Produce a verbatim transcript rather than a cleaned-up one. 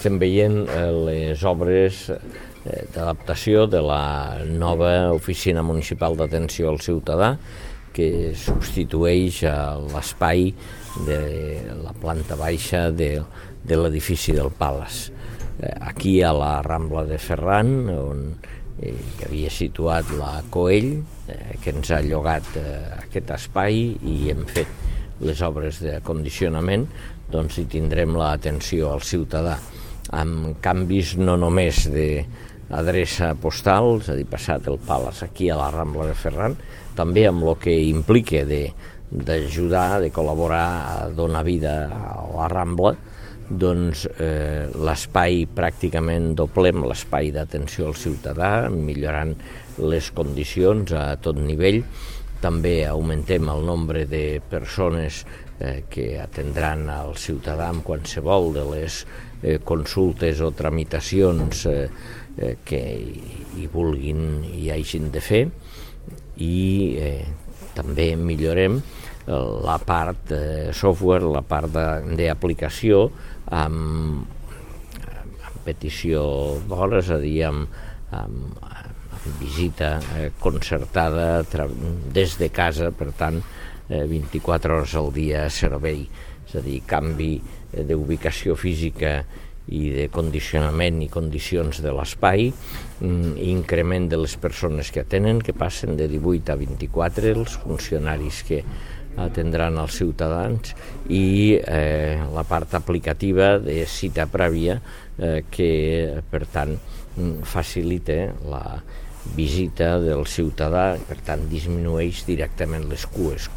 Estem veient les obres d'adaptació de la nova Oficina Municipal d'Atenció al Ciutadà, que substitueix l'espai de la planta baixa de, de l'edifici del Palace. Aquí a la Rambla de Ferran, on hi havia situat la Coell, que ens ha llogat aquest espai, i hem fet les obres de condicionament, doncs hi tindrem l'atenció al ciutadà, amb canvis no només d'adreça postal, és a dir, passat el Palace aquí a la Rambla de Ferran, també amb el que implica d'ajudar, de col·laborar a donar vida a la Rambla, doncs eh, l'espai pràcticament doblem l'espai d'atenció al ciutadà, millorant les condicions a tot nivell. També augmentem el nombre de persones eh, que atendran al ciutadà amb qualsevol de les eh, consultes o tramitacions eh, eh, que hi vulguin i hagin de fer, i eh, també millorem la part de software, la part d'aplicació amb, amb petició d'hores, és a dir, amb, amb, amb visita eh, concertada des de casa, per tant, eh, vint-i-quatre hores al dia servei, és a dir, canvi eh, d'ubicació física i de condicionament i condicions de l'espai, increment de les persones que atenen, que passen de divuit a vint-i-quatre, els funcionaris que atendran els ciutadans, i eh, la part aplicativa de cita prèvia eh, que, per tant, facilita la visita del ciutadà, per tant, disminueix directament les cues.